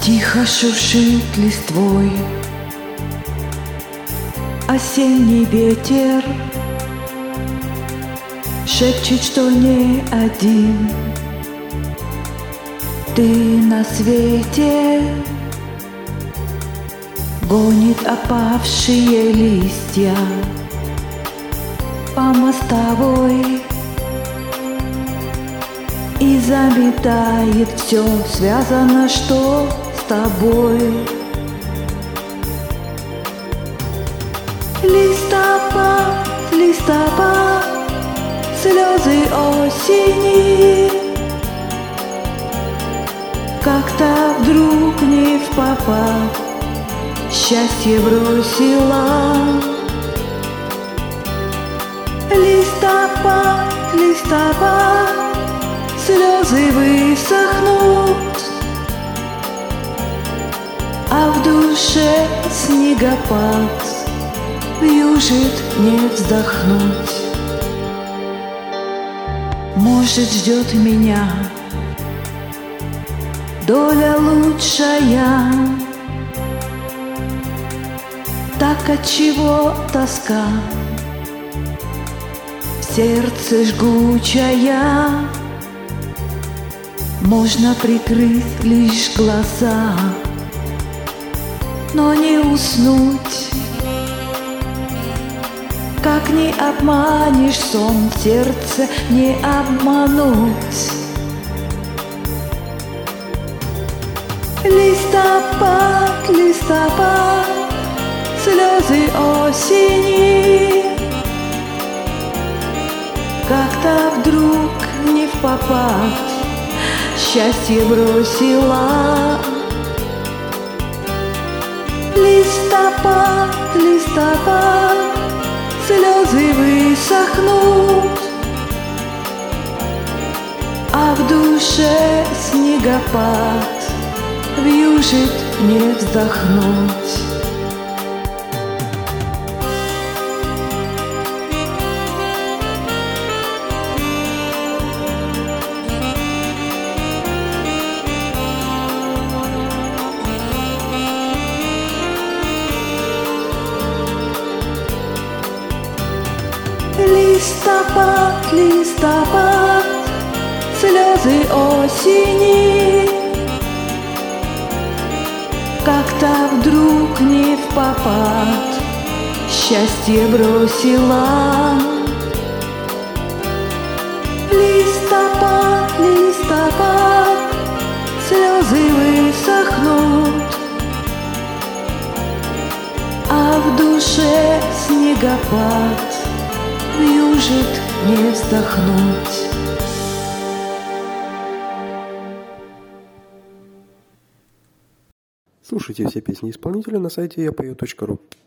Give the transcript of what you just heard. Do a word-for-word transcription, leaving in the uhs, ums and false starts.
Тихо шуршит листвой осенний ветер, шепчет, что не один ты на свете. Гонит опавшие листья по мостовой и заметает все, связано, что с тобой. Листопад, листопад, слезы осени, как-то вдруг не впопад счастье бросила. Листопад, листопад, слезы высохнут, а в душе снегопад вьюжит не вздохнуть. Может, ждет меня доля лучшая, так отчего тоска в сердце жгучая. Можно прикрыть лишь глаза, но не уснуть. Как не обманешь сон, сердце не обмануть. Листопад, листопад, слезы осени, как-то вдруг не впопад счастье бросила. Листопад, листопад, слезы высохнут, а в душе снегопад вьюжит не вздохнуть. Листопад, листопад, слезы осени, как-то вдруг не впопад счастье бросила. Листопад, листопад, слезы высохнут, а в душе снегопад вьюжит не вздохнуть. Слушайте все песни исполнителя на сайте я пою точка ру.